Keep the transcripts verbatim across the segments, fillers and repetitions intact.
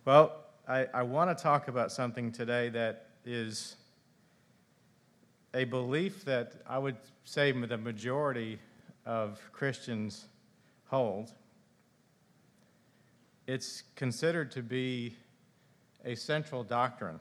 Well, I, I want to talk about something today that is a belief that I would say the majority of Christians hold. It's considered to be a central doctrine.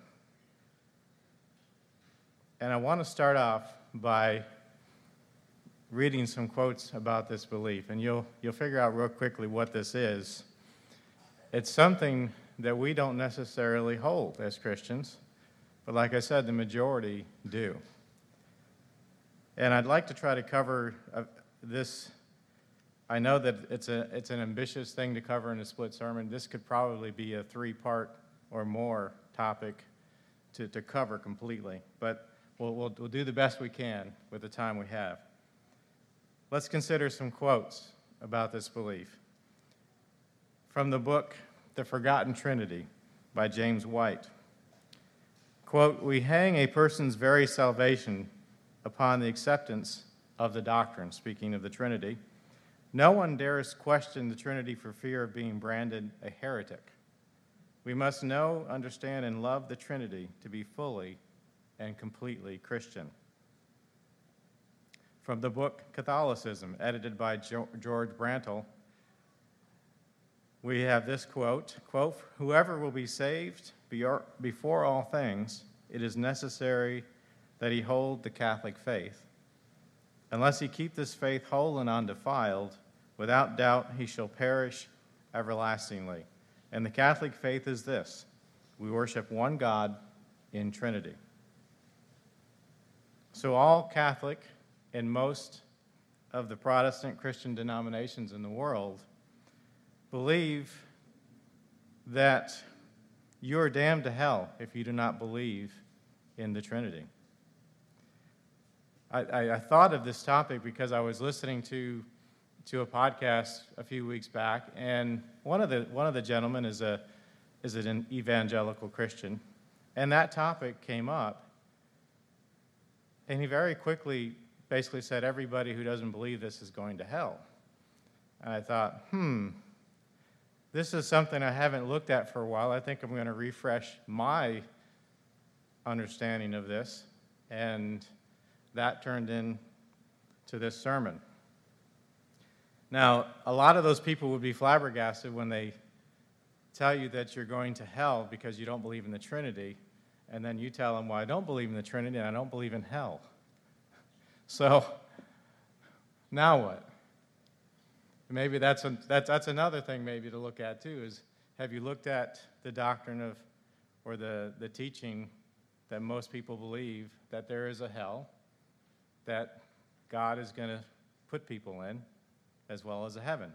And I want to start off by reading some quotes about this belief, and you'll you'll figure out real quickly what this is. It's something that we don't necessarily hold as Christians, but like I said, the majority do. And I'd like to try to cover uh, this. I know that it's a it's an ambitious thing to cover in a split sermon. This could probably be a three-part or more topic to, to cover completely, but we'll, we'll we'll do the best we can with the time we have. Let's consider some quotes about this belief. From the book, The Forgotten Trinity by James White. Quote, "We hang a person's very salvation upon the acceptance of the doctrine," speaking of the Trinity. "No one dares question the Trinity for fear of being branded a heretic. We must know, understand, and love the Trinity to be fully and completely Christian." From the book Catholicism, edited by George Brantle, we have this quote, quote, "Whoever will be saved before all things, it is necessary that he hold the Catholic faith. Unless he keep this faith whole and undefiled, without doubt he shall perish everlastingly. And the Catholic faith is this: we worship one God in Trinity." So all Catholic and most of the Protestant Christian denominations in the world believe that you're damned to hell if you do not believe in the Trinity. I, I, I thought of this topic because I was listening to to a podcast a few weeks back, and one of the one of the gentlemen is a is an evangelical Christian, and that topic came up, and he very quickly basically said everybody who doesn't believe this is going to hell. And I thought, hmm, this is something I haven't looked at for a while. I think I'm going to refresh my understanding of this, and that turned into this sermon. Now, a lot of those people would be flabbergasted when they tell you that you're going to hell because you don't believe in the Trinity, and then you tell them, well, I don't believe in the Trinity and I don't believe in hell. So, now what? Maybe that's, a, that's, that's another thing maybe to look at too, is have you looked at the doctrine of, or the, the teaching that most people believe that there is a hell, that God is going to put people in, as well as a heaven.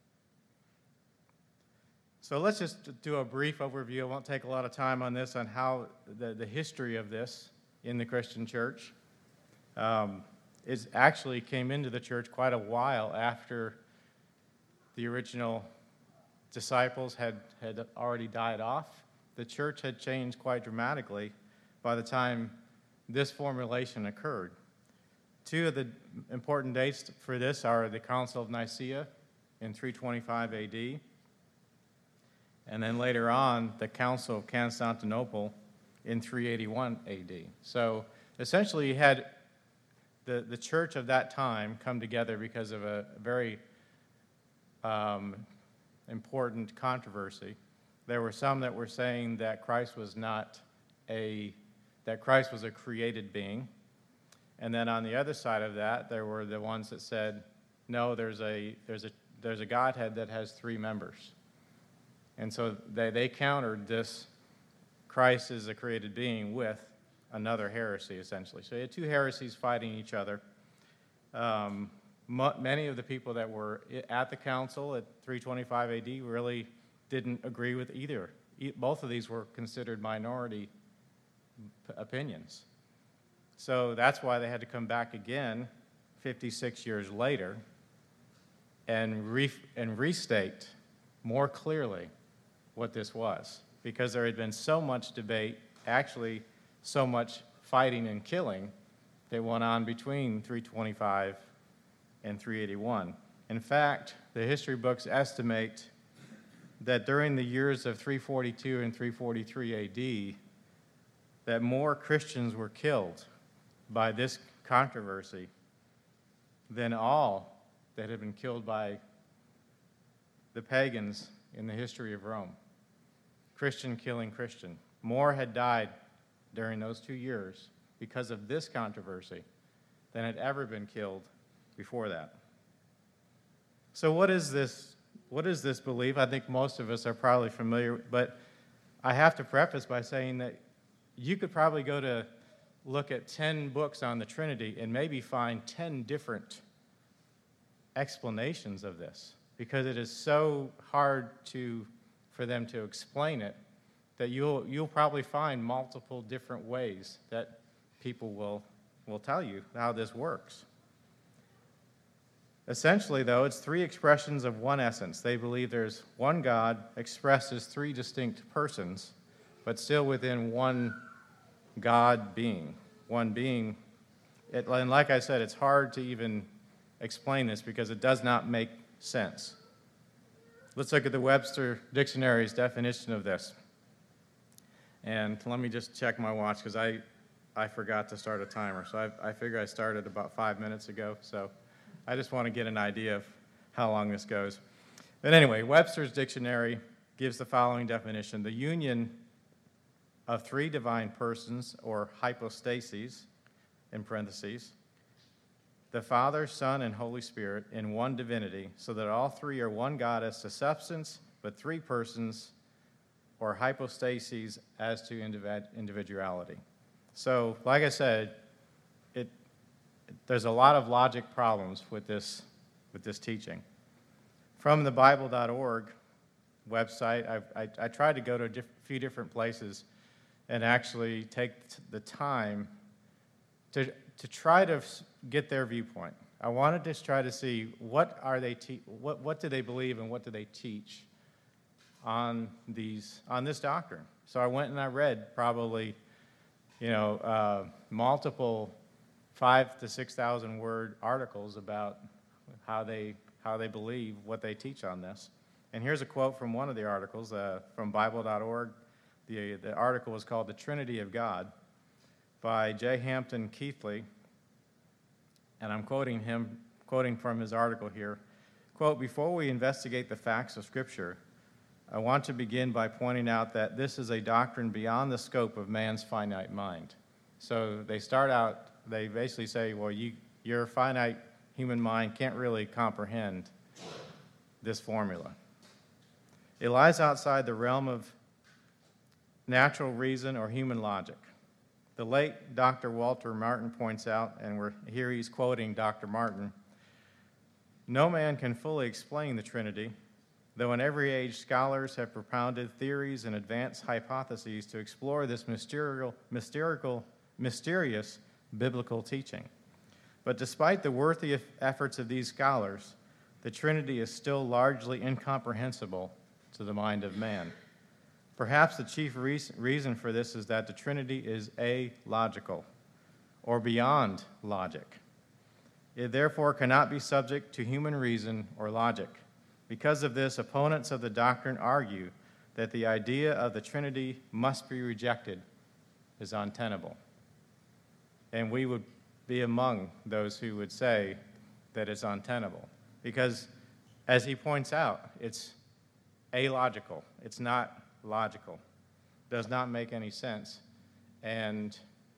So let's just do a brief overview. I won't take a lot of time on this, on how the, the history of this in the Christian church. Um, it actually came into the church quite a while after the original disciples had, had already died off. The church had changed quite dramatically by the time this formulation occurred. Two of the important dates for this are the Council of Nicaea in three twenty-five A D, and then later on, the Council of Constantinople in three eighty-one A D. So essentially, you had the, the church of that time come together because of a very um, important controversy. There were some that were saying that Christ was not a, that Christ was a created being. And then on the other side of that, there were the ones that said, no, there's a there's a there's a Godhead that has three members. And so they, they countered this Christ is a created being with another heresy, essentially. So you had two heresies fighting each other. Um, m- many of the people that were at the council at three twenty-five A D really didn't agree with either. E- both of these were considered minority p- opinions. So that's why they had to come back again fifty-six years later and re- and restate more clearly what this was, because there had been so much debate, actually so much fighting and killing that went on between three twenty-five and three eighty-one. In fact, the history books estimate that during the years of three forty-two and three forty-three A D, that more Christians were killed by this controversy than all that had been killed by the pagans in the history of Rome. Christian killing Christian. More had died during those two years because of this controversy than had ever been killed before that. So what is this, what is this belief? I think most of us are probably familiar, but I have to preface by saying that you could probably go to look at ten books on the Trinity and maybe find ten different explanations of this, because it is so hard to, for them to explain it, that you'll, you'll probably find multiple different ways that people will, will tell you how this works. Essentially, though, it's three expressions of one essence. They believe there's one God expressed as three distinct persons, but still within one God being. One being. It, and like I said, it's hard to even explain this because it does not make sense. Let's look at the Webster Dictionary's definition of this. And let me just check my watch because I, I forgot to start a timer. So I, I figure I started about five minutes ago. So I just want to get an idea of how long this goes. But anyway, Webster's Dictionary gives the following definition: the union of three divine persons, or hypostases, in parentheses, the Father, Son, and Holy Spirit in one divinity, so that all three are one God as to substance, but three persons, or hypostases, as to individuality. So, like I said, it, there's a lot of logic problems with this, with this teaching. From the Bible dot org website, I, I, I tried to go to a diff, few different places and actually take the time to, to try to get their viewpoint. I wanted to try to see what are they te- what what do they believe and what do they teach on these on this doctrine. So I went and I read probably, you know, uh, multiple five to six thousand word articles about how they how they believe what they teach on this. And here's a quote from one of the articles uh, from Bible dot org. The, the article was called "The Trinity of God" by J. Hampton Keathley, and I'm quoting him, quoting from his article here. Quote, "Before we investigate the facts of Scripture, I want to begin by pointing out that this is a doctrine beyond the scope of man's finite mind." So they start out, they basically say, well, you, your finite human mind can't really comprehend this formula. It lies outside the realm of natural reason or human logic. The late Doctor Walter Martin points out, and we're, here he's quoting Doctor Martin, "No man can fully explain the Trinity, though in every age scholars have propounded theories and advanced hypotheses to explore this mysterious, mysterical, mysterious biblical teaching. But despite the worthy efforts of these scholars, the Trinity is still largely incomprehensible to the mind of man. Perhaps the chief reason for this is that the Trinity is a-logical, or beyond logic. It therefore cannot be subject to human reason or logic. Because of this, opponents of the doctrine argue that the idea of the Trinity must be rejected as untenable." And we would be among those who would say that it's untenable. Because, as he points out, it's a-logical. It's not logical. Does not make any sense. And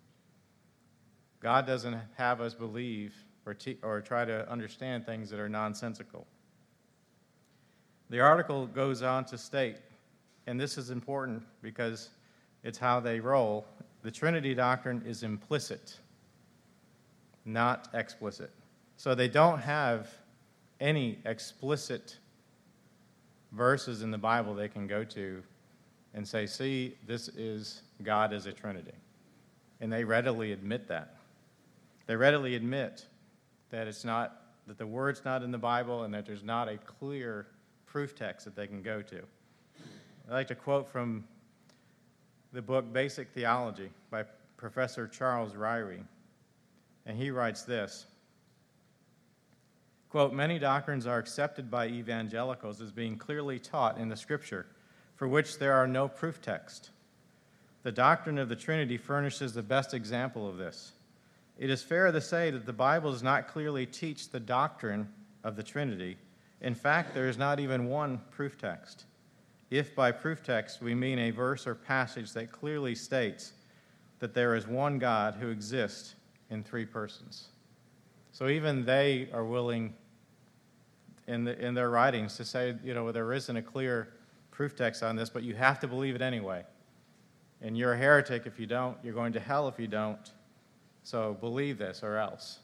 God doesn't have us believe or, te- or try to understand things that are nonsensical. The article goes on to state, and this is important because it's how they roll, the Trinity doctrine is implicit, not explicit. So they don't have any explicit verses in the Bible they can go to and say, see, this is God as a Trinity. And they readily admit that. They readily admit that it's not, that the word's not in the Bible and that there's not a clear proof text that they can go to. I'd like to quote from the book Basic Theology by Professor Charles Ryrie. And he writes this, Quote, many doctrines are accepted by evangelicals as being clearly taught in the Scripture, for which there are no proof texts. The doctrine of the Trinity furnishes the best example of this. It is fair to say that the Bible does not clearly teach the doctrine of the Trinity. In fact, there is not even one proof text. If by proof text we mean a verse or passage that clearly states that there is one God who exists in three persons. So even they are willing in, the, in their writings to say, you know, there isn't a clear proof text on this, but you have to believe it anyway. And you're a heretic if you don't. You're going to hell if you don't. So believe this or else.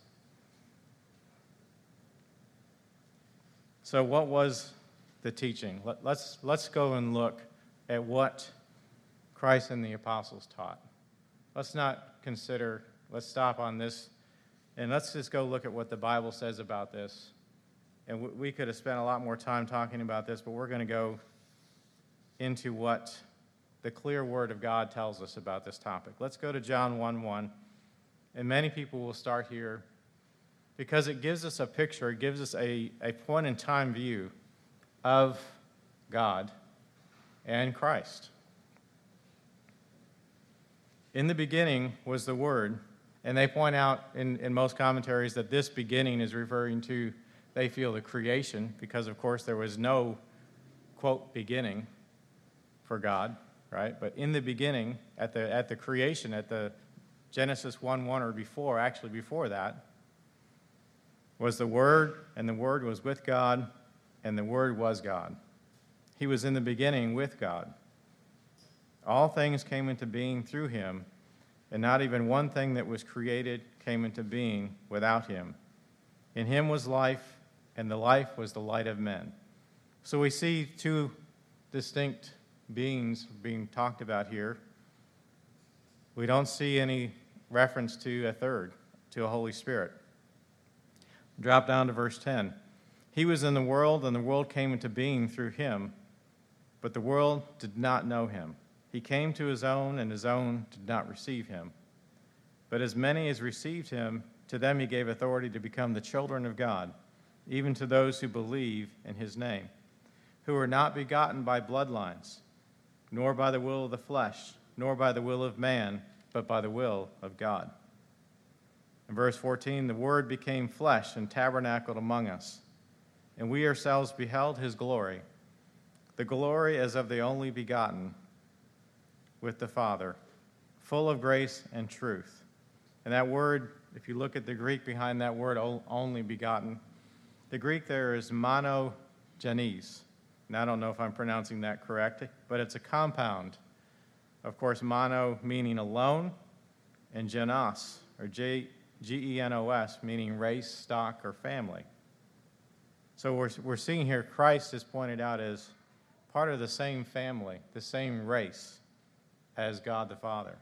So what was the teaching? Let, let's, let's go and look at what Christ and the apostles taught. Let's not consider, let's stop on this, and let's just go look at what the Bible says about this. And we, we could have spent a lot more time talking about this, but we're going to go into what the clear Word of God tells us about this topic. Let's go to John one one, and many people will start here because it gives us a picture, it gives us a, a point-in-time view of God and Christ. In the beginning was the Word, and they point out in, in most commentaries that this beginning is referring to, they feel, the creation, because, of course, there was no, quote, beginning for God, right? But in the beginning, at the at the creation, at the Genesis one one or before, actually before that, was the Word, and the Word was with God, and the Word was God. He was in the beginning with God. All things came into being through him, and not even one thing that was created came into being without him. In him was life, and the life was the light of men. So we see two distinct beings being talked about here. We don't see any reference to a third, to a Holy Spirit. Drop down to verse ten. He was in the world, and the world came into being through him, but the world did not know him. He came to his own, and his own did not receive him. But as many as received him, to them he gave authority to become the children of God, even to those who believe in his name, who are not begotten by bloodlines, nor by the will of the flesh, nor by the will of man, but by the will of God. In verse fourteen, the Word became flesh and tabernacled among us, and we ourselves beheld his glory, the glory as of the only begotten, with the Father, full of grace and truth. And that word, if you look at the Greek behind that word, only begotten, the Greek there is monogenes. And I don't know if I'm pronouncing that correctly, but it's a compound. Of course, mono meaning alone, and genos, or G E N O S, meaning race, stock, or family. So we're, we're seeing here Christ is pointed out as part of the same family, the same race as God the Father.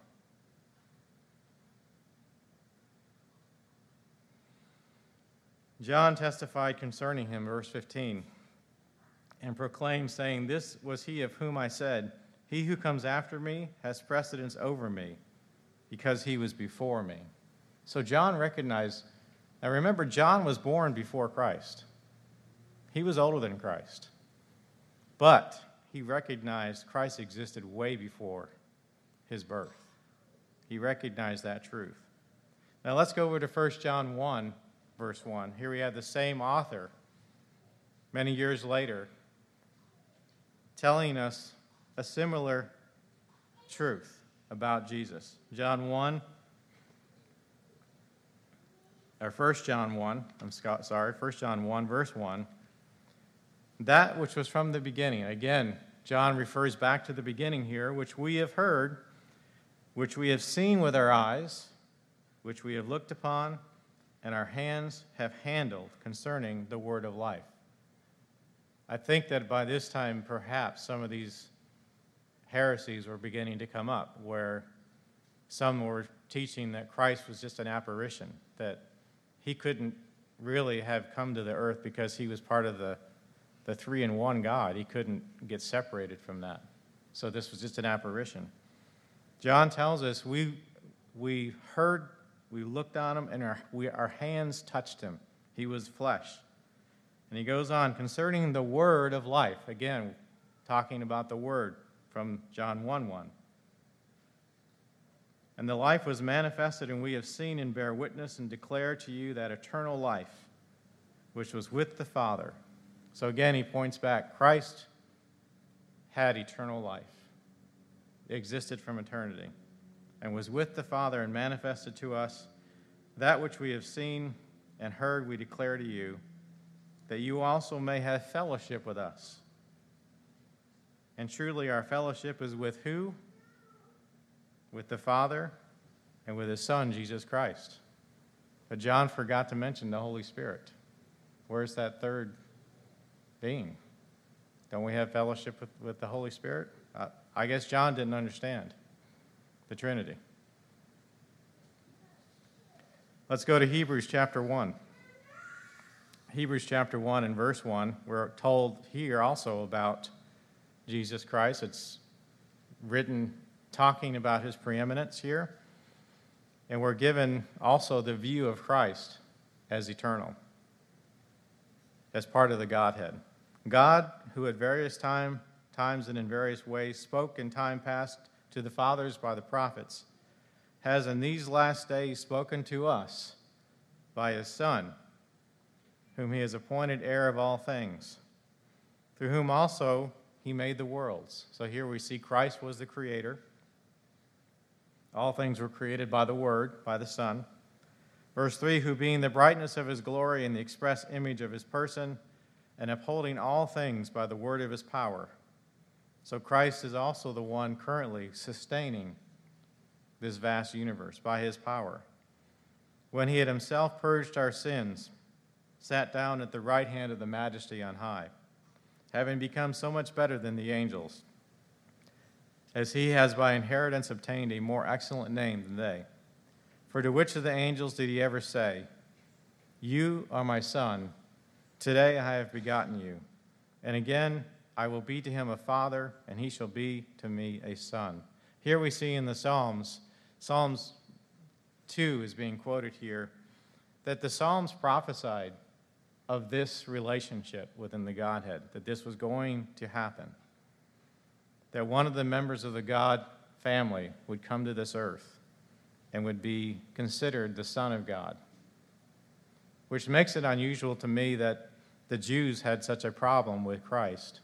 John testified concerning him, verse fifteen, and proclaimed, saying, this was he of whom I said, he who comes after me has precedence over me, because he was before me. So John recognized, now remember, John was born before Christ. He was older than Christ. But he recognized Christ existed way before his birth. He recognized that truth. Now let's go over to First John one, verse one. Here we have the same author, many years later, telling us a similar truth about Jesus. John one, or First John one, I'm sorry, First John one, verse one. That which was from the beginning. Again, John refers back to the beginning here, which we have heard, which we have seen with our eyes, which we have looked upon, and our hands have handled concerning the word of life. I think that by this time, perhaps some of these heresies were beginning to come up, where some were teaching that Christ was just an apparition, that he couldn't really have come to the earth because he was part of the, the three-in-one God. He couldn't get separated from that. So this was just an apparition. John tells us we we heard, we looked on him, and our, we, our hands touched him. He was flesh. And he goes on, concerning the word of life. Again, talking about the word from John one one. And the life was manifested, and we have seen and bear witness and declare to you that eternal life, which was with the Father. So again, he points back. Christ had eternal life. It existed from eternity and was with the Father and manifested to us. That which we have seen and heard we declare to you, that you also may have fellowship with us. And truly our fellowship is with who? With the Father and with his Son, Jesus Christ. But John forgot to mention the Holy Spirit. Where's that third being? Don't we have fellowship with, with the Holy Spirit? Uh, I guess John didn't understand the Trinity. Let's go to Hebrews chapter one. Hebrews chapter one and verse one, we're told here also about Jesus Christ. It's written talking about his preeminence here. And we're given also the view of Christ as eternal, as part of the Godhead. God, who at various time, times and in various ways spoke in time past to the fathers by the prophets, has in these last days spoken to us by his Son, whom he has appointed heir of all things, through whom also he made the worlds. So here we see Christ was the creator. All things were created by the Word, by the Son. Verse three, who being the brightness of his glory and the express image of his person, and upholding all things by the word of his power. So Christ is also the one currently sustaining this vast universe by his power. When he had himself purged our sins, sat down at the right hand of the Majesty on high, having become so much better than the angels, as he has by inheritance obtained a more excellent name than they. For to which of the angels did he ever say, you are my son, today I have begotten you. And again, I will be to him a father, and he shall be to me a son. Here we see in the Psalms, Psalms two is being quoted here, that the Psalms prophesied of this relationship within the Godhead, that this was going to happen, that one of the members of the God family would come to this earth and would be considered the Son of God, which makes it unusual to me that the Jews had such a problem with Christ,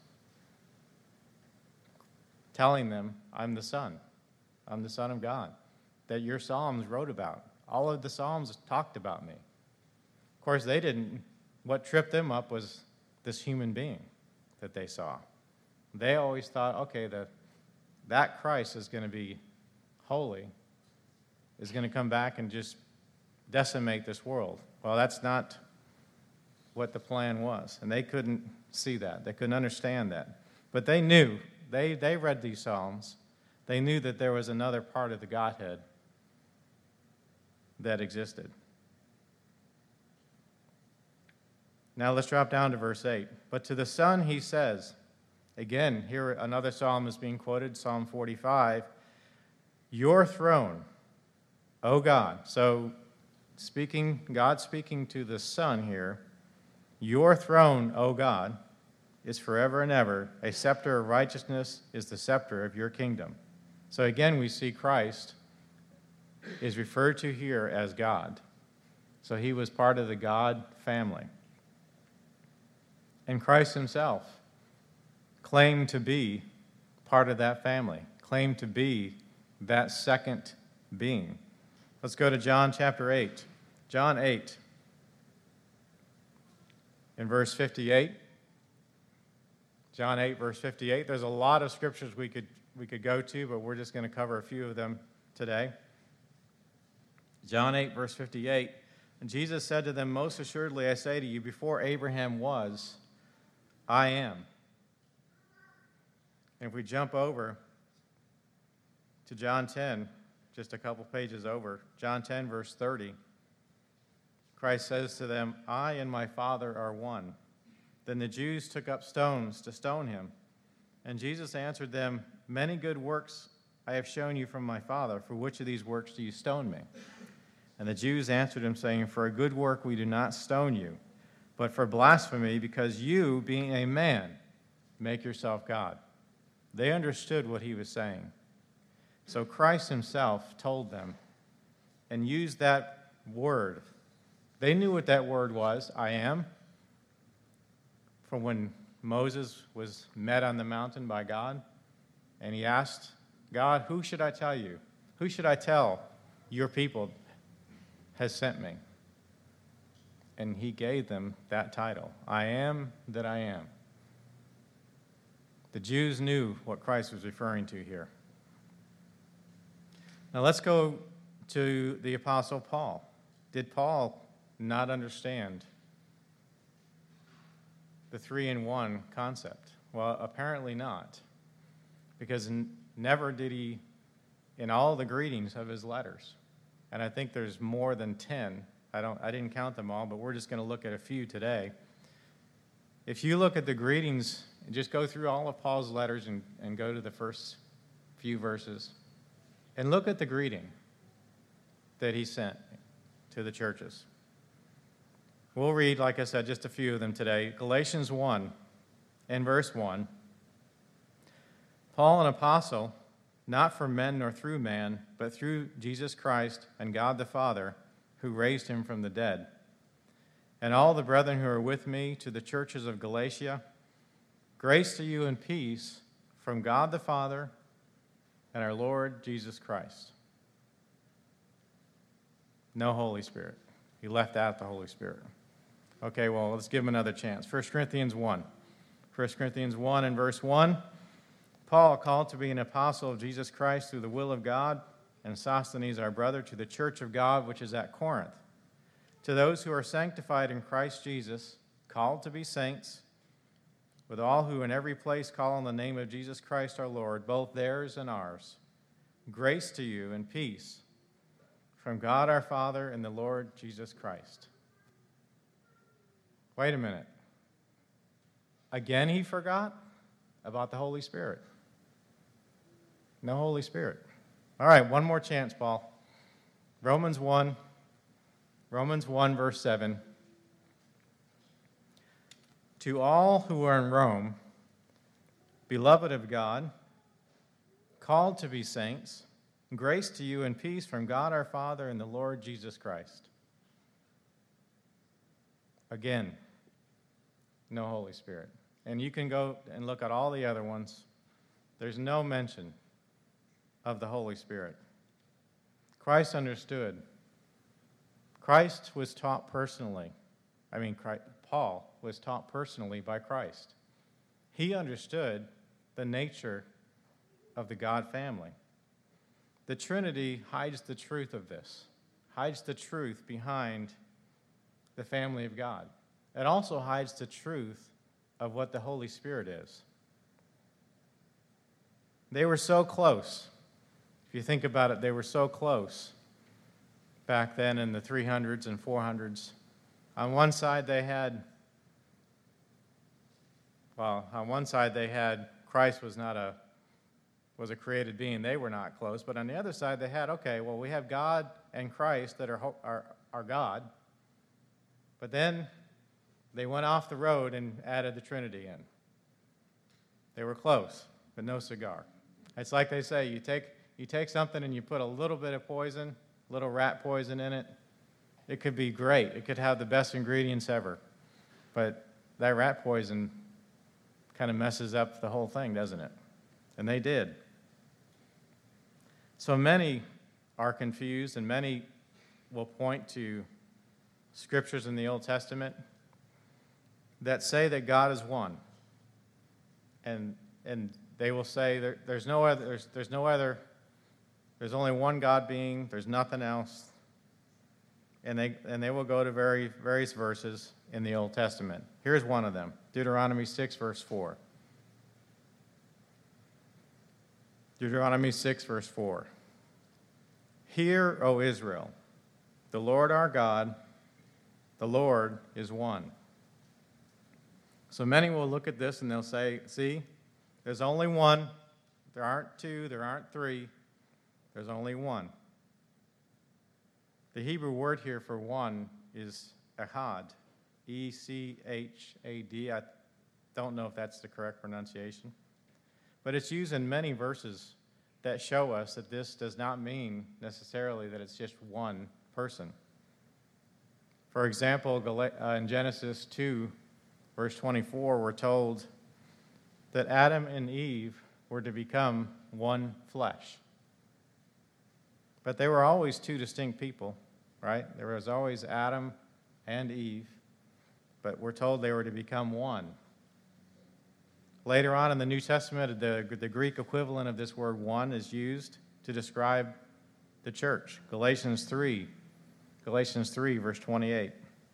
telling them, I'm the Son, I'm the Son of God, that your Psalms wrote about. All of the Psalms talked about me. Of course, they didn't. What tripped them up was this human being that they saw. They always thought, okay, the, that Christ is going to be holy, is going to come back and just decimate this world. Well, that's not what the plan was, and they couldn't see that. They couldn't understand that. But they knew. They, they read these Psalms. They knew that there was another part of the Godhead that existed. Now let's drop down to verse eight. But to the Son he says, again, here another psalm is being quoted, Psalm forty-five, your throne, O God. So speaking, God speaking to the Son here, your throne, O God, is forever and ever. A scepter of righteousness is the scepter of your kingdom. So again, we see Christ is referred to here as God. So he was part of the God family. And Christ himself claimed to be part of that family, claimed to be that second being. Let's go to John chapter eight. John eight, in verse fifty-eight. John eight, verse fifty-eight. There's a lot of scriptures we could we could go to, but we're just going to cover a few of them today. John eight, verse fifty-eight. And Jesus said to them, most assuredly I say to you, before Abraham was, I am. And if we jump over to John ten, just a couple pages over, John ten, verse thirty, Christ says to them, I and my Father are one. Then the Jews took up stones to stone him. And Jesus answered them, many good works I have shown you from my Father. For which of these works do you stone me? And the Jews answered him, saying, for a good work we do not stone you, but for blasphemy, because you, being a man, make yourself God. They understood what he was saying. So Christ himself told them and used that word. They knew what that word was, I am, from when Moses was met on the mountain by God, and he asked God, who should I tell you? Who should I tell your people has sent me? And he gave them that title, I am that I am. The Jews knew what Christ was referring to here. Now let's go to the Apostle Paul. Did Paul not understand the three-in-one concept? Well, apparently not, because n- never did he, in all the greetings of his letters, and I think there's more than ten. I don't, I didn't count them all, but we're just going to look at a few today. If you look at the greetings, just go through all of Paul's letters and, and go to the first few verses, and look at the greeting that he sent to the churches. We'll read, like I said, just a few of them today. Galatians one and verse one. Paul, an apostle, not from men nor through man, but through Jesus Christ and God the Father, who raised him from the dead. And all the brethren who are with me, to the churches of Galatia, grace to you and peace from God the Father and our Lord Jesus Christ. No Holy Spirit. He left out the Holy Spirit. Okay, well, let's give him another chance. First Corinthians one. First Corinthians one and verse one. Paul, called to be an apostle of Jesus Christ through the will of God, and Sosthenes, our brother, to the church of God which is at Corinth. To those who are sanctified in Christ Jesus, called to be saints, with all who in every place call on the name of Jesus Christ our Lord, both theirs and ours. Grace to you and peace from God our Father and the Lord Jesus Christ. Wait a minute. Again he forgot about the Holy Spirit. No Holy Spirit. All right, one more chance, Paul. Romans one, Romans one, verse seven. To all who are in Rome, beloved of God, called to be saints, grace to you and peace from God our Father and the Lord Jesus Christ. Again, no Holy Spirit. And you can go and look at all the other ones. There's no mention of the Holy Spirit. Christ understood. Christ was taught personally. I mean, Christ, Paul was taught personally by Christ. He understood the nature of the God family. The Trinity hides the truth of this, hides the truth behind the family of God. It also hides the truth of what the Holy Spirit is. They were so close. If you think about it, they were so close back then in the three hundreds and four hundreds. On one side they had, well, on one side they had Christ was not a, was a created being. They were not close. But on the other side they had, okay, well, we have God and Christ that are, are, are God. But then they went off the road and added the Trinity in. They were close, but no cigar. It's like they say, you take you take something and you put a little bit of poison, a little rat poison in it. It could be great. It could have the best ingredients ever. But that rat poison kind of messes up the whole thing, doesn't it? And they did. So many are confused, and many will point to scriptures in the Old Testament that say that God is one. And and they will say there, there's no other there's, there's no other there's only one God being, there's nothing else. And they and they will go to very various verses in the Old Testament. Here's one of them. Deuteronomy six, verse four. Deuteronomy six, verse four. Hear, O Israel, the Lord our God, the Lord is one. So many will look at this and they'll say, see, there's only one. There aren't two, there aren't three. There's only one. The Hebrew word here for one is echad. E C H A D. I don't know if that's the correct pronunciation. But it's used in many verses that show us that this does not mean necessarily that it's just one person. For example, in Genesis two, verse twenty-four, we're told that Adam and Eve were to become one flesh. But they were always two distinct people, right? There was always Adam and Eve, but we're told they were to become one. Later on in the New Testament, the, the Greek equivalent of this word one is used to describe the church. Galatians three, Galatians three, verse twenty-eight.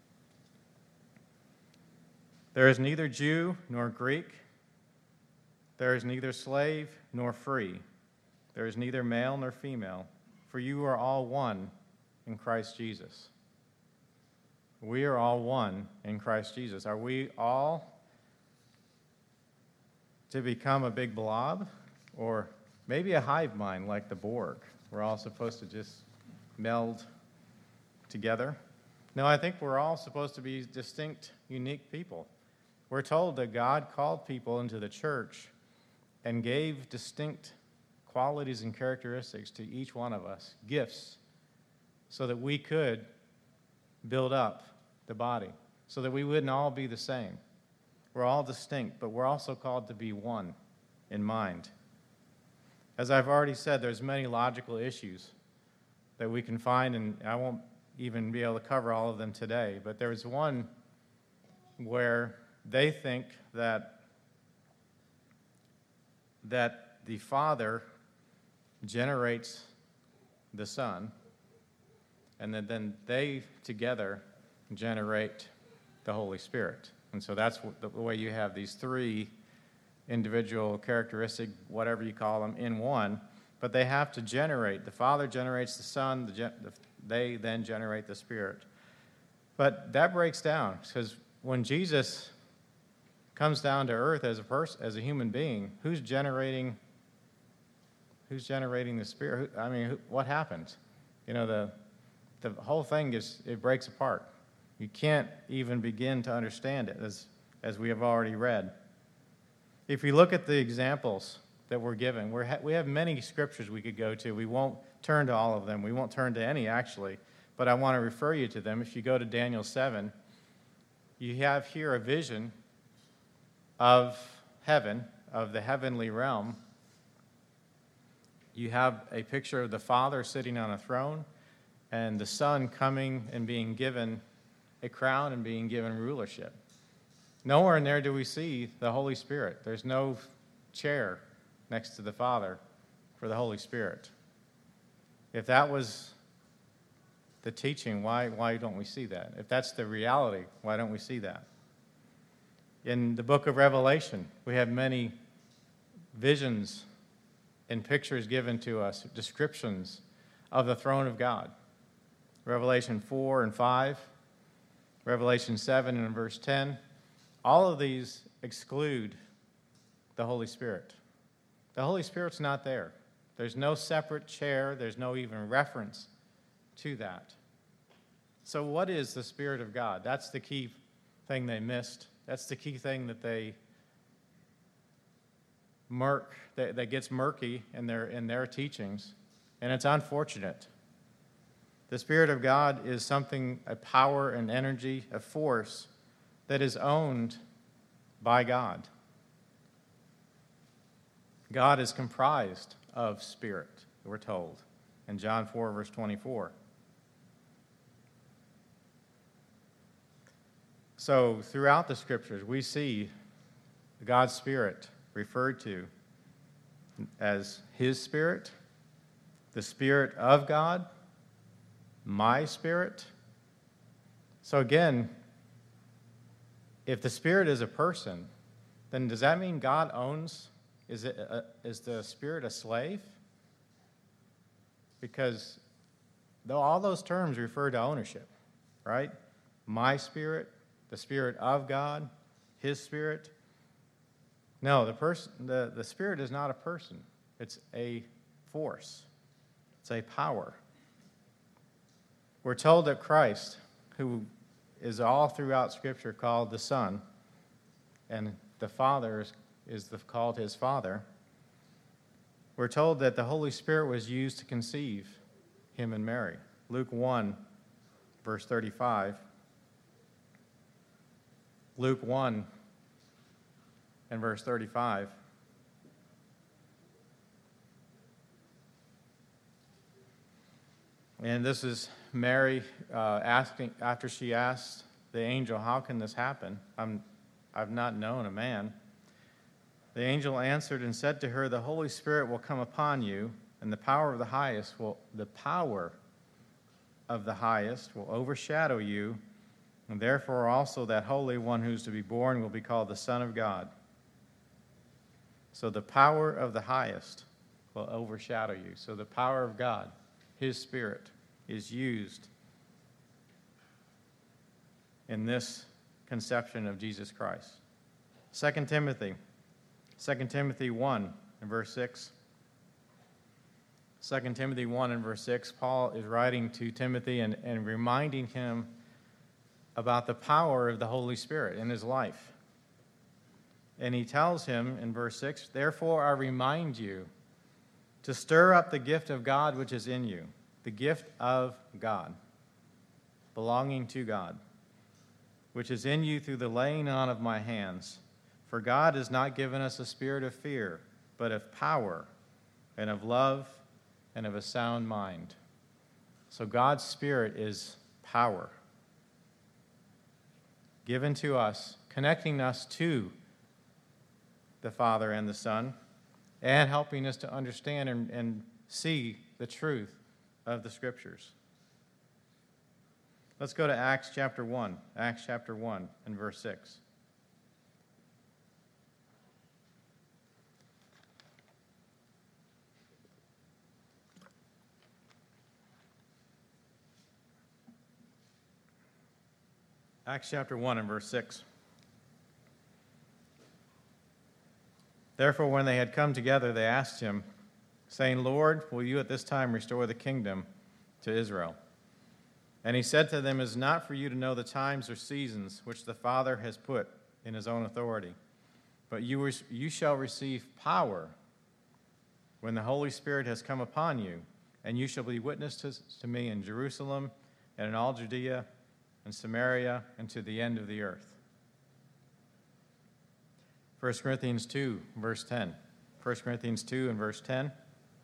There is neither Jew nor Greek. There is neither slave nor free. There is neither male nor female, for you are all one in Christ Jesus. We are all one in Christ Jesus. Are we all to become a big blob, or maybe a hive mind like the Borg? We're all supposed to just meld together? No, I think we're all supposed to be distinct, unique people. We're told that God called people into the church and gave distinct qualities and characteristics to each one of us, gifts, so that we could build up the body, so that we wouldn't all be the same. We're all distinct, but we're also called to be one in mind. As I've already said, there's many logical issues that we can find, and I won't even be able to cover all of them today, but there's one where they think that that the Father generates the Son, and that then they together generate the Holy Spirit. And so that's the way you have these three individual characteristic, whatever you call them, in one, but they have to generate. The Father generates the Son, the, the, they then generate the Spirit. But that breaks down, because when Jesus comes down to earth as a person, as a human being, who's generating who's generating the Spirit? I mean, what happens? You know, the the whole thing is, it breaks apart. You can't even begin to understand it, as as we have already read. If you look at the examples that we're given, we're ha- we have many scriptures we could go to. We won't turn to all of them. We won't turn to any, actually, but I want to refer you to them. If you go to Daniel seven, you have here a vision of heaven, of the heavenly realm. You have a picture of the Father sitting on a throne, and the Son coming and being given a crown and being given rulership. Nowhere in there do we see the Holy Spirit. There's no chair next to the Father for the Holy Spirit. If that was the teaching, why, why don't we see that? If that's the reality, why don't we see that? In the book of Revelation, we have many visions and pictures given to us, descriptions of the throne of God. Revelation four and five, Revelation seven and verse ten, all of these exclude the Holy Spirit. The Holy Spirit's not there. There's no separate chair. There's no even reference to that. So what is the Spirit of God? That's the key thing they missed. That's the key thing that they murk, that, that gets murky in their in their teachings, and it's unfortunate. The Spirit of God is something, a power and energy, a force that is owned by God. God is comprised of spirit, we're told, in John four, verse twenty-four. So throughout the Scriptures, we see God's Spirit referred to as His Spirit, the Spirit of God, my Spirit. So again, if the Spirit is a person, then does that mean God owns? Is it a, is the Spirit a slave? Because though all those terms refer to ownership, right? My Spirit, the Spirit of God, His Spirit. No, the person, the, the Spirit is not a person. It's a force. It's a power. We're told that Christ, who is all throughout Scripture called the Son, and the Father is, is the, called his Father, we're told that the Holy Spirit was used to conceive him and Mary. Luke one, verse thirty-five. Luke one and verse thirty-five. And this is Mary uh, asking, after she asked the angel, "How can this happen? I'm, I've not known a man." The angel answered and said to her, "The Holy Spirit will come upon you, and the power of the highest will, the power of the highest will overshadow you, and therefore also that Holy One who's to be born will be called the Son of God." So the power of the highest will overshadow you. So the power of God, his Spirit, is used in this conception of Jesus Christ. Second Timothy, Second Timothy one and verse six. Second Timothy one and verse six, Paul is writing to Timothy and, and reminding him about the power of the Holy Spirit in his life. And he tells him in verse six, "Therefore I remind you to stir up the gift of God which is in you," the gift of God, belonging to God, "which is in you through the laying on of my hands. For God has not given us a spirit of fear, but of power and of love and of a sound mind." So God's Spirit is power given to us, connecting us to the Father and the Son, and helping us to understand and, and see the truth of the Scriptures. Let's go to Acts chapter one. Acts chapter one and verse six. Acts chapter one and verse six. "Therefore, when they had come together, they asked him, saying, Lord, will you at this time restore the kingdom to Israel? And he said to them, It is not for you to know the times or seasons which the Father has put in his own authority, but you, re- you shall receive power when the Holy Spirit has come upon you, and you shall be witnesses to me in Jerusalem and in all Judea and Samaria and to the end of the earth." First Corinthians two, verse ten. First Corinthians two and verse ten.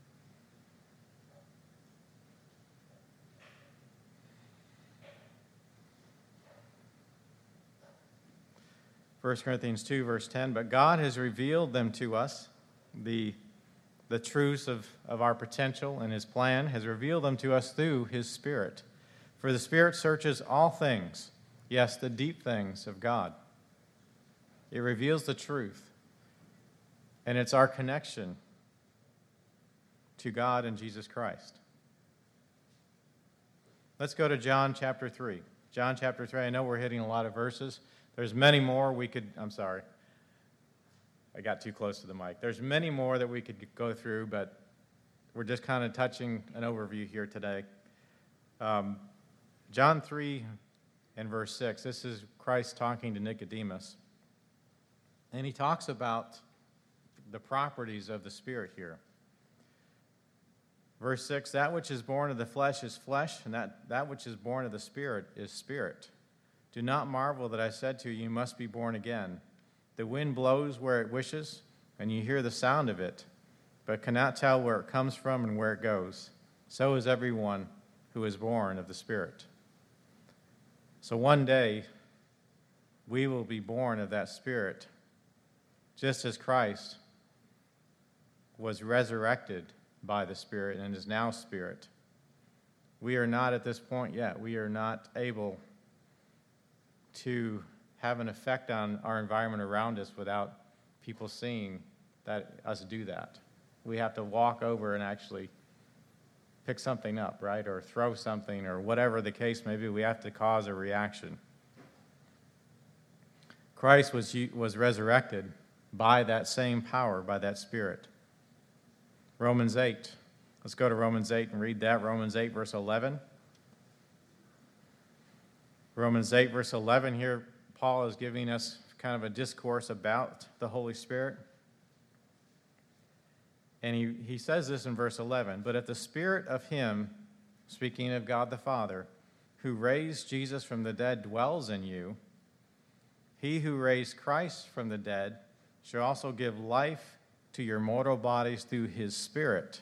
First Corinthians two, verse ten. "But God has revealed them to us," the, the truths of, of our potential and his plan, has revealed them to us through his Spirit. "For the Spirit searches all things, yes, the deep things of God." It reveals the truth, and it's our connection to God and Jesus Christ. Let's go to John chapter three. John chapter three, I know we're hitting a lot of verses. There's many more we could, I'm sorry, I got too close to the mic. There's many more that we could go through, but we're just kind of touching an overview here today. Um, John three and verse six, this is Christ talking to Nicodemus. And he talks about the properties of the Spirit here. Verse six, "That which is born of the flesh is flesh, and that, that which is born of the Spirit is spirit. Do not marvel that I said to you, you must be born again. The wind blows where it wishes, and you hear the sound of it, but cannot tell where it comes from and where it goes. So is everyone who is born of the Spirit." So one day, we will be born of that Spirit, just as Christ was resurrected by the Spirit and is now Spirit. We are not at this point yet. We are not able to have an effect on our environment around us without people seeing that us do that. We have to walk over and actually pick something up, right? Or throw something, or whatever the case may be. We have to cause a reaction. Christ was, was resurrected by that same power, by that Spirit. Romans eight. Let's go to Romans eight and read that. Romans eight, verse eleven. Romans eight, verse eleven, here Paul is giving us kind of a discourse about the Holy Spirit. And he, he says this in verse eleven, "But if the Spirit of him," speaking of God the Father, "who raised Jesus from the dead dwells in you, he who raised Christ from the dead shall also give life to your mortal bodies through his Spirit,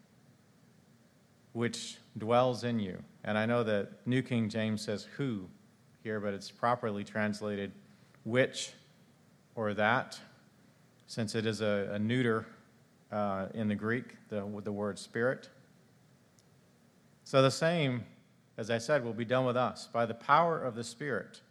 which dwells in you." And I know that New King James says "who" here, but it's properly translated "which" or "that," since it is a, a neuter uh, in the Greek, the, with the word Spirit. So the same, as I said, will be done with us by the power of the Spirit.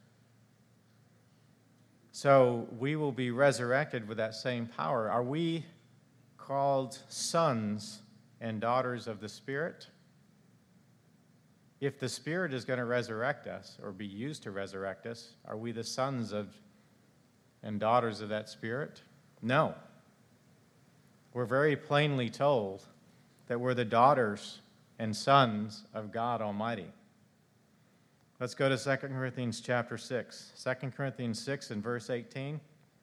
So we will be resurrected with that same power. Are we called sons and daughters of the Spirit? If the Spirit is going to resurrect us or be used to resurrect us, are we the sons of and daughters of that Spirit? No. We're very plainly told that we're the daughters and sons of God Almighty. Let's go to Second Corinthians chapter six. Second Corinthians six and verse eighteen.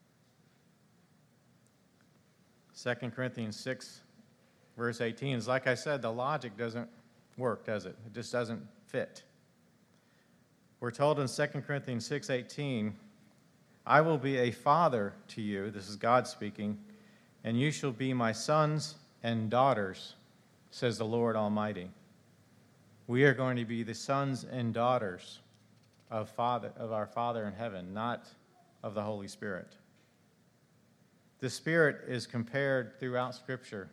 Second Corinthians six, verse eighteen is, like I said, the logic doesn't work, does it? It just doesn't fit. We're told in Second Corinthians six eighteen, "I will be a father to you," this is God speaking, "and you shall be my sons and daughters, says the Lord Almighty." We are going to be the sons and daughters of Father of our Father in heaven, not of the Holy Spirit. The Spirit is compared throughout Scripture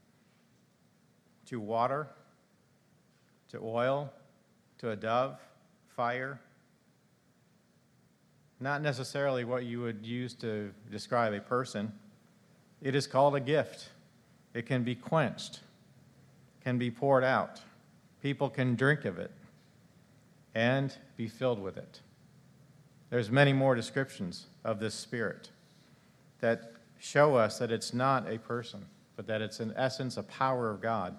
to water, to oil, to a dove, fire. Not necessarily what you would use to describe a person. It is called a gift. It can be quenched, can be poured out. People can drink of it and be filled with it. There's many more descriptions of this Spirit that show us that it's not a person, but that it's in essence a power of God.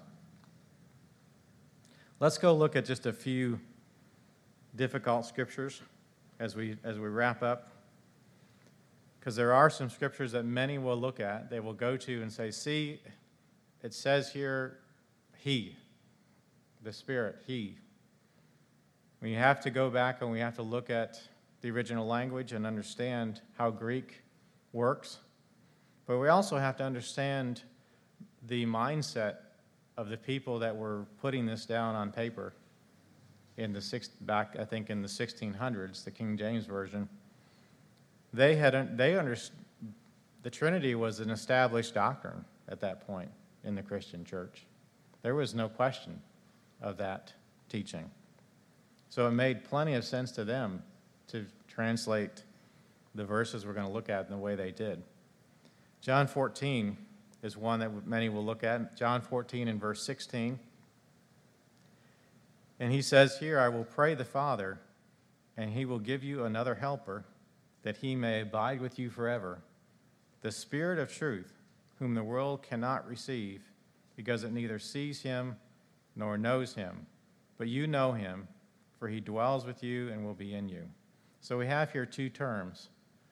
Let's go look at just a few difficult scriptures as we as we wrap up, because there are some scriptures that many will look at, they will go to and say, "See, it says here, he, the Spirit, he." We have to go back and we have to look at the original language and understand how Greek works. But we also have to understand the mindset of the people that were putting this down on paper in the six, back, I think, in the sixteen hundreds, the King James Version. They had they understood the Trinity was an established doctrine at that point in the Christian church. There was no question of that teaching. So it made plenty of sense to them to translate the verses we're going to look at in the way they did. John fourteen is one that many will look at. John fourteen and verse sixteen. And he says here, "I will pray the Father, and he will give you another helper, that he may abide with you forever, the Spirit of truth, whom the world cannot receive, because it neither sees him nor knows him. But you know him, for he dwells with you and will be in you." So we have here two terms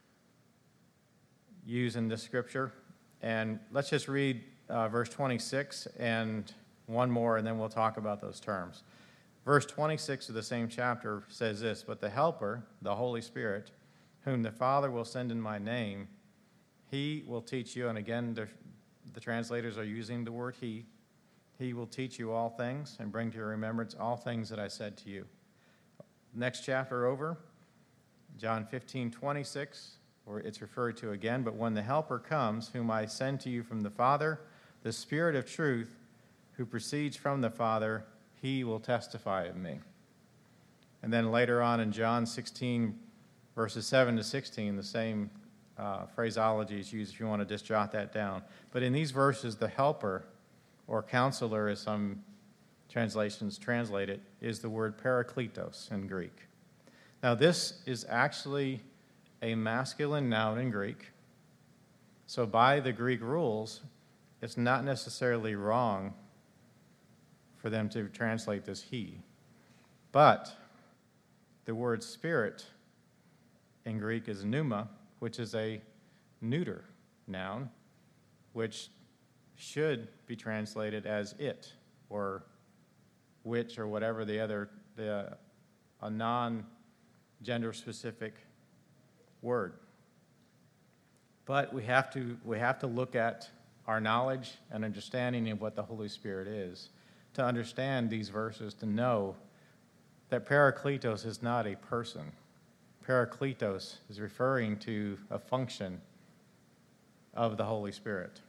used in this scripture. And let's just read uh, verse twenty-six and one more, and then we'll talk about those terms. Verse twenty-six of the same chapter says this, "But the Helper, the Holy Spirit, whom the Father will send in my name, he will teach you," and again, the, the translators are using the word he, "he will teach you all things and bring to your remembrance all things that I said to you." Next chapter over, John fifteen twenty-six, where it's referred to again, "But when the Helper comes, whom I send to you from the Father, the Spirit of truth, who proceeds from the Father, he will testify of me." And then later on in John sixteen, verses seven to sixteen, the same uh, phraseology is used if you want to just jot that down. But in these verses, the Helper, or Counselor, as some translations translate it, is the word parakletos in Greek. Now, this is actually a masculine noun in Greek. So by the Greek rules, it's not necessarily wrong for them to translate this he. But the word spirit in Greek is pneuma, which is a neuter noun, which should be translated as it or which or whatever the other, the, a non-gender specific word. But we have to we have to look at our knowledge and understanding of what the Holy Spirit is to understand these verses, to know that Parakletos is not a person. Parakletos is referring to a function of the Holy Spirit.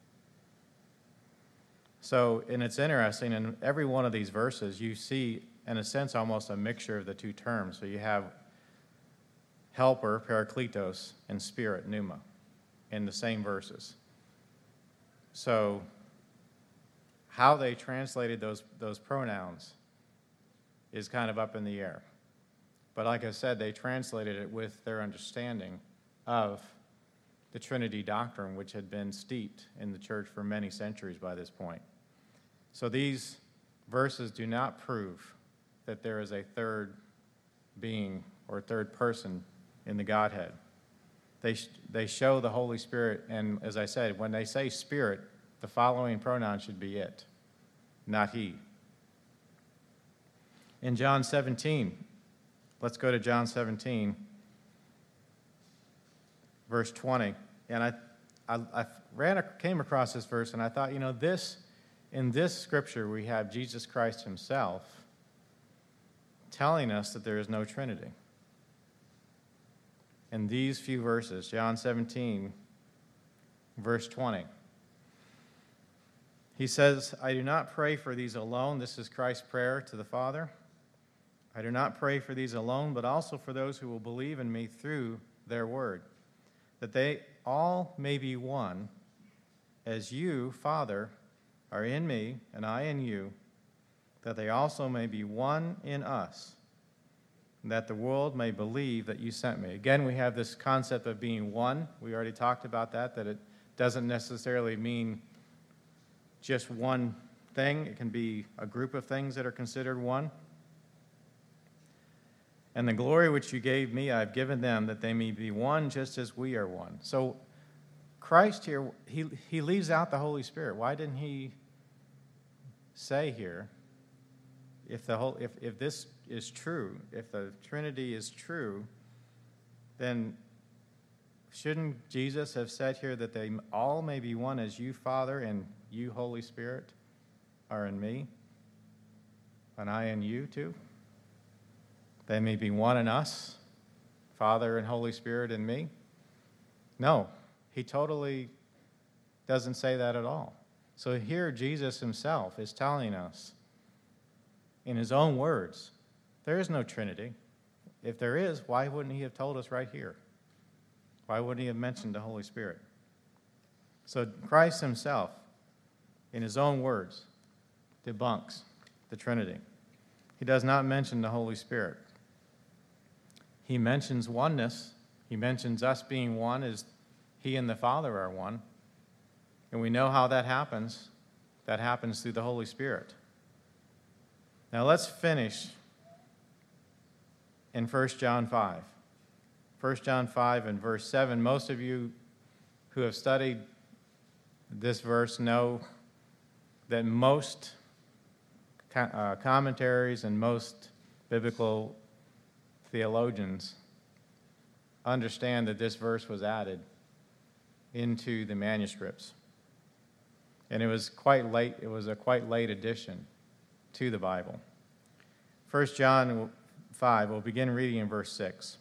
So, and it's interesting, in every one of these verses, you see, in a sense, almost a mixture of the two terms. So you have helper, Parakletos, and spirit, pneuma, in the same verses. So how they translated those, those pronouns is kind of up in the air. But like I said, they translated it with their understanding of the Trinity doctrine, which had been steeped in the church for many centuries by this point. So these verses do not prove that there is a third being or third person in the Godhead. They, sh- they show the Holy Spirit, and as I said, when they say Spirit, the following pronoun should be it, not he. In John seventeen, let's go to John seventeen, verse twenty. And I, I, I ran, came across this verse, and I thought, you know, this, in this scripture, we have Jesus Christ himself telling us that there is no Trinity. In these few verses, John seventeen, verse twenty. He says, I do not pray for these alone. This is Christ's prayer to the Father. I do not pray for these alone, but also for those who will believe in me through their word, that they all may be one, as you, Father, are in me, and I in you, that they also may be one in us, and that the world may believe that you sent me. Again, we have this concept of being one. We already talked about that, that it doesn't necessarily mean just one thing. It can be a group of things that are considered one. And the glory which you gave me, I've given them, that they may be one just as we are one. So Christ here, he, he leaves out the Holy Spirit. Why didn't he say here, if, the whole, if, if this is true, if the Trinity is true, then shouldn't Jesus have said here that they all may be one as you, Father, and you, Holy Spirit, are in me, and I in you too? They may be one in us, Father and Holy Spirit in me? No, he totally doesn't say that at all. So here Jesus himself is telling us, in his own words, there is no Trinity. If there is, why wouldn't he have told us right here? Why wouldn't he have mentioned the Holy Spirit? So Christ himself, in his own words, debunks the Trinity. He does not mention the Holy Spirit. He mentions oneness. He mentions us being one as he and the Father are one. And we know how that happens. That happens through the Holy Spirit. Now let's finish in First John five. First John five and verse seven. Most of you who have studied this verse know that most uh, commentaries and most biblical theologians understand that this verse was added into the manuscripts. And it was quite late, it was a quite late addition to the Bible. First John five, we'll begin reading in verse six.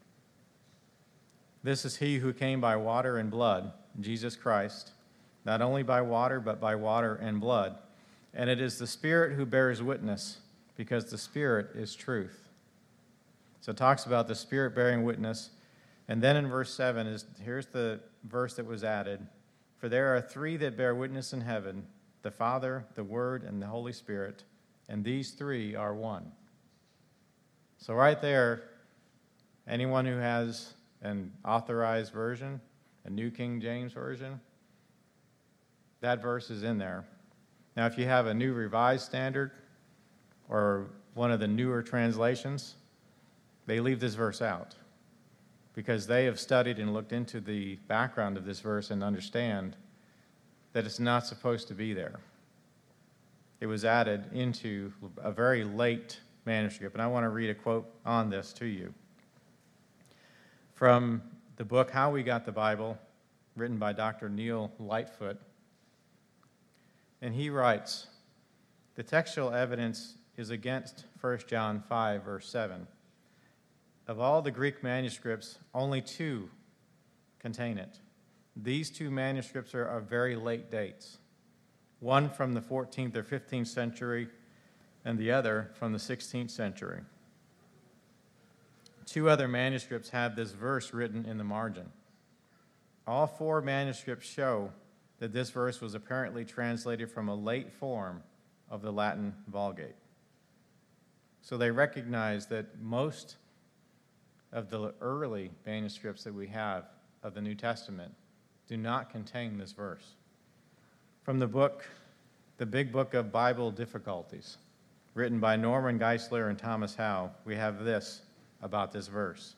This is he who came by water and blood, Jesus Christ, not only by water, but by water and blood. And it is the Spirit who bears witness, because the Spirit is truth. So it talks about the Spirit bearing witness. And then in verse seven, is here's the verse that was added. For there are three that bear witness in heaven, the Father, the Word, and the Holy Spirit, and these three are one. So right there, anyone who has an authorized version, a New King James Version, that verse is in there. Now, if you have a New Revised Standard or one of the newer translations, they leave this verse out because they have studied and looked into the background of this verse and understand that it's not supposed to be there. It was added into a very late manuscript, and I want to read a quote on this to you. From the book How We Got the Bible, written by Doctor Neil Lightfoot, and he writes, "The textual evidence is against First John five, verse seven. Of all the Greek manuscripts, only two contain it. These two manuscripts are of very late dates, one from the fourteenth or fifteenth century and the other from the sixteenth century. Two other manuscripts have this verse written in the margin. All four manuscripts show that this verse was apparently translated from a late form of the Latin Vulgate." So they recognize that most of the early manuscripts that we have of the New Testament do not contain this verse. From the book, the Big Book of Bible Difficulties, written by Norman Geisler and Thomas Howe, we have this about this verse.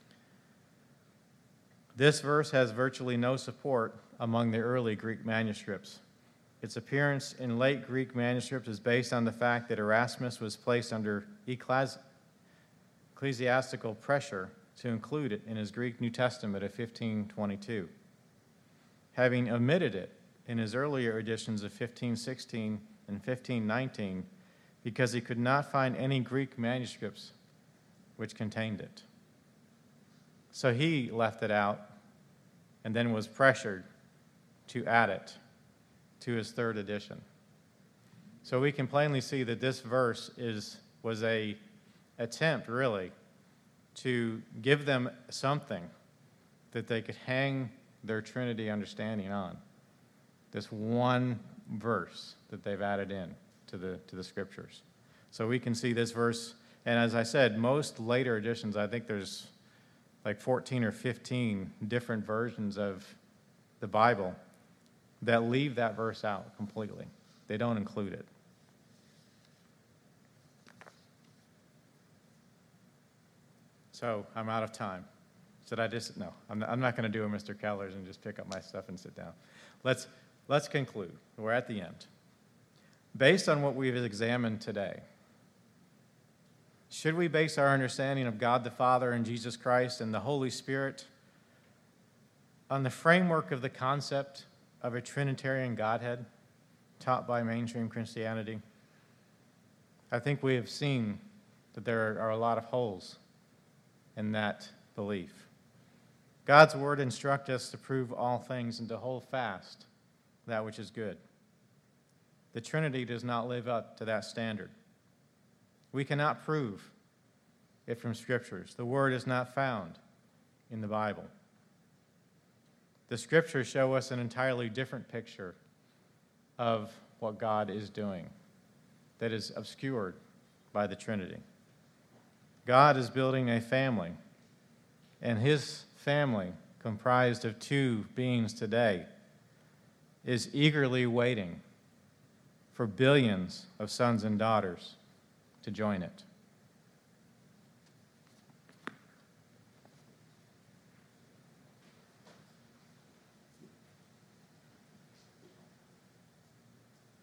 "This verse has virtually no support among the early Greek manuscripts. Its appearance in late Greek manuscripts is based on the fact that Erasmus was placed under ecclesi- ecclesiastical pressure to include it in his Greek New Testament of fifteen twenty-two. Having omitted it in his earlier editions of fifteen sixteen and fifteen nineteen because he could not find any Greek manuscripts which contained it. So he left it out and then was pressured to add it to his third edition." So we can plainly see that this verse is was a attempt, really, to give them something that they could hang their Trinity understanding on. This one verse that they've added in to the to the Scriptures. So we can see this verse, and as I said, most later editions, I think there's like fourteen or fifteen different versions of the Bible that leave that verse out completely. They don't include it. So I'm out of time. Should I just, no, I'm not, I'm not going to do a Mister Keller's and just pick up my stuff and sit down. Let's, let's conclude. We're at the end. Based on what we've examined today, should we base our understanding of God the Father and Jesus Christ and the Holy Spirit on the framework of the concept of a Trinitarian Godhead taught by mainstream Christianity? I think we have seen that there are a lot of holes in that belief. God's Word instructs us to prove all things and to hold fast that which is good. The Trinity does not live up to that standard. We cannot prove it from Scriptures. The Word is not found in the Bible. The Scriptures show us an entirely different picture of what God is doing that is obscured by the Trinity. God is building a family, and his family, comprised of two beings today, is eagerly waiting for billions of sons and daughters to join it.